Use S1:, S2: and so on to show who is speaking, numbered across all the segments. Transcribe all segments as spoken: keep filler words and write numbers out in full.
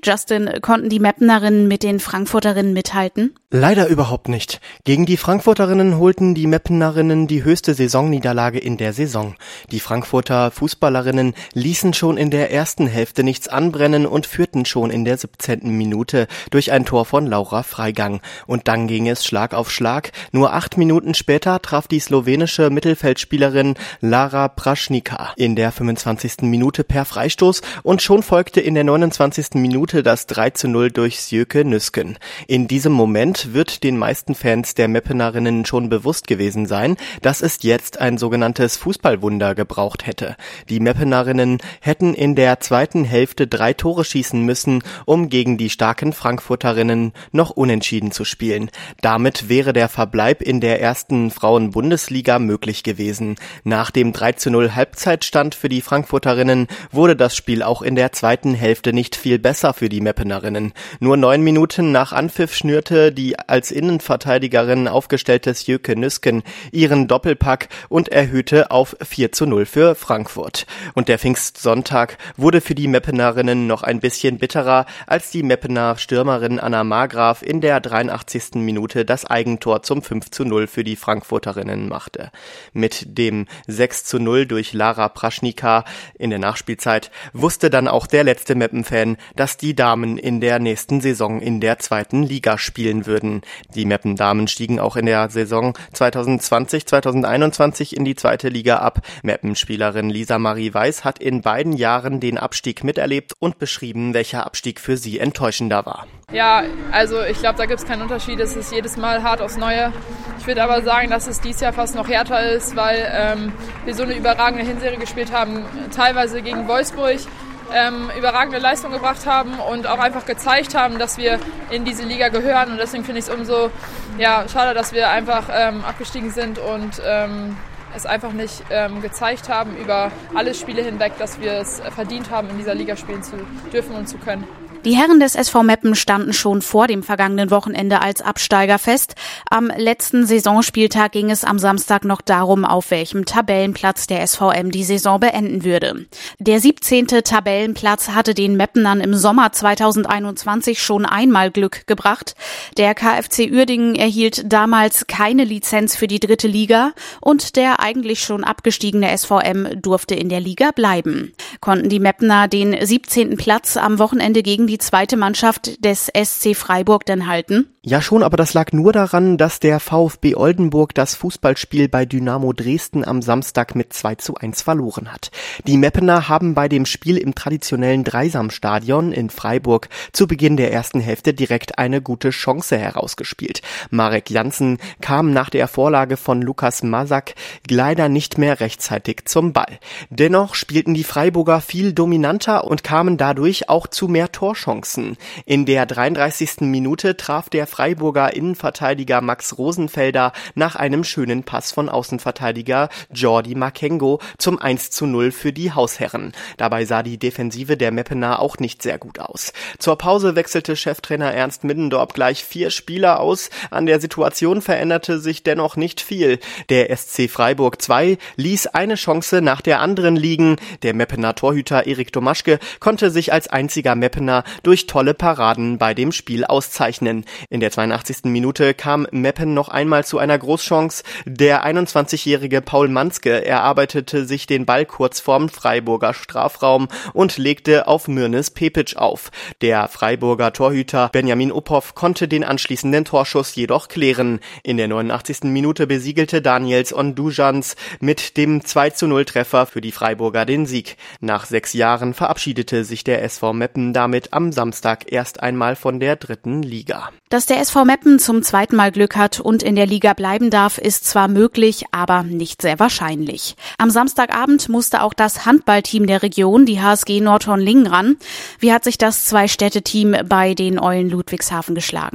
S1: Justin, konnten die Meppenerinnen mit den Frankfurterinnen mithalten?
S2: Leider überhaupt nicht. Gegen die Frankfurterinnen holten die Meppenerinnen die höchste Saisonniederlage in der Saison. Die Frankfurter Fußballerinnen ließen schon in der ersten Hälfte nichts anbrennen und führten schon in der siebzehnten Minute durch ein Tor von Laura Freigang. Und dann ging es Schlag auf Schlag. Nur acht Minuten später traf die slowenische Mittelfeldspielerin Lara Prašníková in der fünfundzwanzigsten Minute per Freistoß und schon folgte in der neunundzwanzigsten Minute das drei zu null durch Sjöke Nüsken. In diesem Moment wird den meisten Fans der Meppenerinnen schon bewusst gewesen sein, dass es jetzt ein sogenanntes Fußballwunder gebraucht hätte. Die Meppenerinnen hätten in der zweiten Hälfte drei Tore schießen müssen, um gegen die starken Frankfurterinnen noch unentschieden zu spielen. Damit wäre der Verbleib in der ersten Frauen-Bundesliga möglich gewesen. Nach dem drei zu null Halbzeitstand für die Frankfurterinnen wurde das Spiel auch in der zweiten Hälfte nicht viel besser für die Meppenerinnen. Nur neun Minuten nach Anpfiff schnürte die als Innenverteidigerin aufgestellte Sjöke Nüsken ihren Doppelpack und erhöhte auf vier zu null für Frankfurt. Und der Pfingstsonntag wurde für die Meppenerinnen noch ein bisschen bitterer, als die Meppener Stürmerin Anna Margraf in der dreiundachtzigsten Minute das Eigentor zum fünf zu null für die Frankfurterinnen machte. Mit dem sechs zu null durch Lara Prašníková in der Nachspielzeit wusste dann auch der letzte Meppen-Fan, dass die Damen in der nächsten Saison in der zweiten Liga spielen würden. Die Meppen-Damen stiegen auch in der Saison zweitausendzwanzig zweitausendeinundzwanzig in die zweite Liga ab. Meppen-Spielerin Lisa Marie Weiß hat in beiden Jahren den Abstieg miterlebt und beschrieben, welcher Abstieg für sie enttäuschender war.
S3: Ja, also ich glaube, da gibt es keinen Unterschied. Es ist jedes Mal hart aufs Neue. Ich würde aber sagen, dass es dieses Jahr fast noch härter ist, weil ähm, wir so eine überragende Hinserie gespielt haben, teilweise gegen Wolfsburg. Ähm, überragende Leistung gebracht haben und auch einfach gezeigt haben, dass wir in diese Liga gehören. Und deswegen finde ich es umso ja, schade, dass wir einfach ähm, abgestiegen sind und ähm, es einfach nicht ähm, gezeigt haben über alle Spiele hinweg, dass wir es verdient haben, in dieser Liga spielen zu dürfen und zu können.
S1: Die Herren des S V Meppen standen schon vor dem vergangenen Wochenende als Absteiger fest. Am letzten Saisonspieltag ging es am Samstag noch darum, auf welchem Tabellenplatz der S V M die Saison beenden würde. Der siebzehnte Tabellenplatz hatte den Meppenern im Sommer zweitausendeinundzwanzig schon einmal Glück gebracht. Der K F C Uerdingen erhielt damals keine Lizenz für die dritte Liga und der eigentlich schon abgestiegene S V M durfte in der Liga bleiben. Konnten die Meppener den siebzehnten Platz am Wochenende gegen die die zweite Mannschaft des S C Freiburg denn halten?
S2: Ja schon, aber das lag nur daran, dass der VfB Oldenburg das Fußballspiel bei Dynamo Dresden am Samstag mit zwei zu eins verloren hat. Die Meppener haben bei dem Spiel im traditionellen Dreisamstadion in Freiburg zu Beginn der ersten Hälfte direkt eine gute Chance herausgespielt. Marek Jansen kam nach der Vorlage von Lukas Masak leider nicht mehr rechtzeitig zum Ball. Dennoch spielten die Freiburger viel dominanter und kamen dadurch auch zu mehr Torchancen. In der dreiunddreißigsten Minute traf der Freiburger Innenverteidiger Max Rosenfelder nach einem schönen Pass von Außenverteidiger Jordi Makengo zum eins zu null für die Hausherren. Dabei sah die Defensive der Meppener auch nicht sehr gut aus. Zur Pause wechselte Cheftrainer Ernst Middendorp gleich vier Spieler aus. An der Situation veränderte sich dennoch nicht viel. Der S C Freiburg zwei ließ eine Chance nach der anderen liegen. Der Meppener Torhüter Erik Domaschke konnte sich als einziger Meppener durch tolle Paraden bei dem Spiel auszeichnen. In der zweiundachtzigsten Minute kam Meppen noch einmal zu einer Großchance. Der einundzwanzigjährige Paul Manske erarbeitete sich den Ball kurz vorm Freiburger Strafraum und legte auf Mirnes Pepic auf. Der Freiburger Torhüter Benjamin Uphoff konnte den anschließenden Torschuss jedoch klären. In der neunundachtzigsten Minute besiegelte Daniels Ondujans mit dem zwei zu null Treffer für die Freiburger den Sieg. Nach sechs Jahren verabschiedete sich der S V Meppen damit am Samstag erst einmal von der dritten Liga.
S1: Dass der S V Meppen zum zweiten Mal Glück hat und in der Liga bleiben darf, ist zwar möglich, aber nicht sehr wahrscheinlich. Am Samstagabend musste auch das Handballteam der Region, die H S G Nordhorn-Lingen, ran. Wie hat sich das Zwei-Städte-Team bei den Eulen Ludwigshafen geschlagen?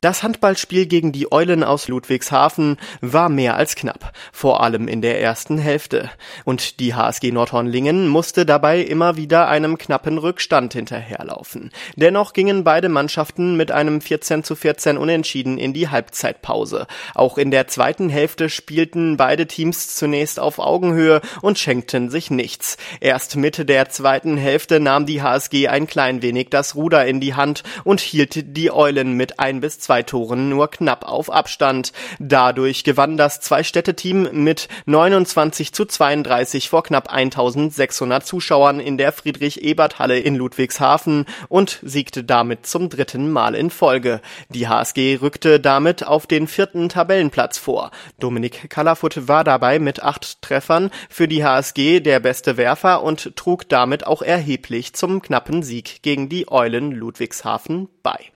S2: Das Handballspiel gegen die Eulen aus Ludwigshafen war mehr als knapp, vor allem in der ersten Hälfte. Und die H S G Nordhorn-Lingen musste dabei immer wieder einem knappen Rückstand hinterherlaufen. Dennoch gingen beide Mannschaften mit einem vierzehn zu vierzehn Unentschieden in die Halbzeitpause. Auch in der zweiten Hälfte spielten beide Teams zunächst auf Augenhöhe und schenkten sich nichts. Erst Mitte der zweiten Hälfte nahm die H S G ein klein wenig das Ruder in die Hand und hielt die Eulen mit ein bis zwei Toren nur knapp auf Abstand. Dadurch gewann das Zwei-Städte-Team mit neunundzwanzig zu zweiunddreißig vor knapp eintausendsechshundert Zuschauern in der Friedrich-Ebert-Halle in Ludwigshafen und siegte damit zum dritten Mal in Folge. Die H S G rückte damit auf den vierten Tabellenplatz vor. Dominik Kalafutt war dabei mit acht Treffern für die H S G der beste Werfer und trug damit auch erheblich zum knappen Sieg gegen die Eulen Ludwigshafen bei.